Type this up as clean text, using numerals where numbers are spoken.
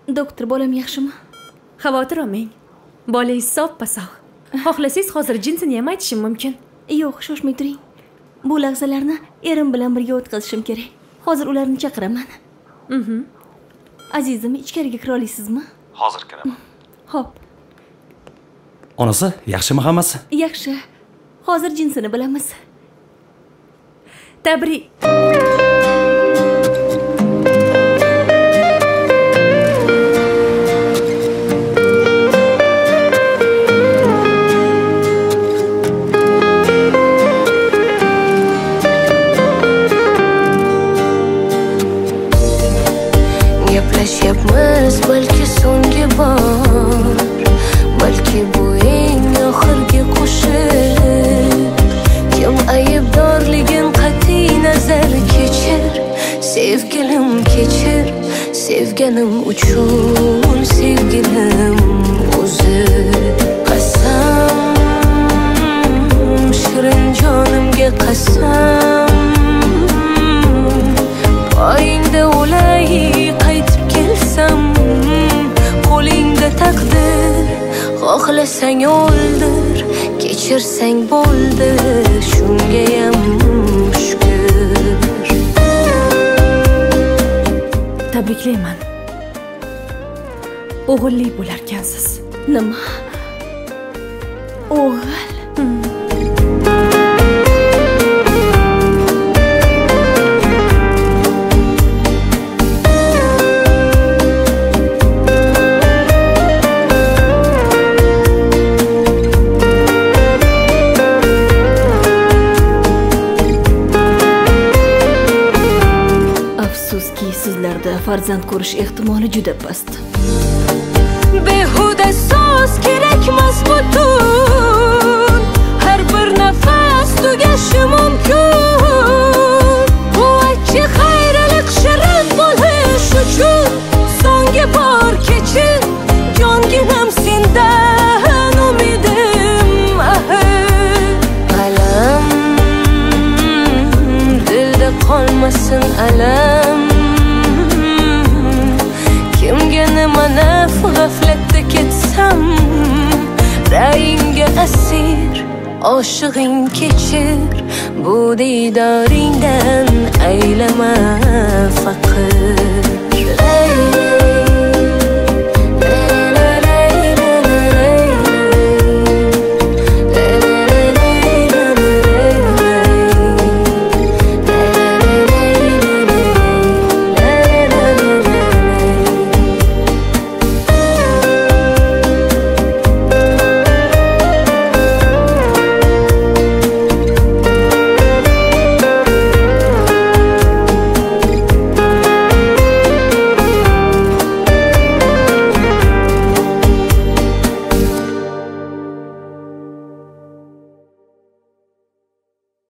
Doktor, bolam yaxshimi? Xavotir olmang. Bolangiz soppa-sog'. Xohlasangiz hozir jinsini ham aytishim mumkin. Yo'q, shoshmay turing. Bu lahzalarni erim bilan birga o'tkazishim kerak. Hozir ularni chaqiraman. Azizim, ichkariga kira olasizmi? Hozir kiraman. Xo'p. Onasi, yaxshimi hammasi? Yaxshi. Hozir jinsini bilamiz. Tabrik. Gaplashyapmiz, balki so'nggi bor, balki bu eng oxirgi qo'shiq. Kim aybdorligin qat'iy nazar kechir, sevgilim kechir, sevganim uchun sevgilim o'zi. Qasam, shirin jonimga qasam, poyingda o'lay qaytib kelsam, qo'lingda taqdir, xohlasang o'ldir, kechirsang bo'ldi, shungayam shukr. Tabriklayman. O'g'illi bo'larkansiz. Nima? O'g'il? Afsuski, sizlarda farzand ko'rish ehtimoli juda past. Behuda so'z kerakmas butun, har bir nafas tugashi mumkin. Bu achchiq xayralik shirin bo'lish uchun so'nggi bor kechir, jonginam sendan umidim. Alam, dilda qolmasin alam. Kimga nima naf g'aflatda ketsam, rayingga asir, oshig'ing kechir, bu diydoringdan aylama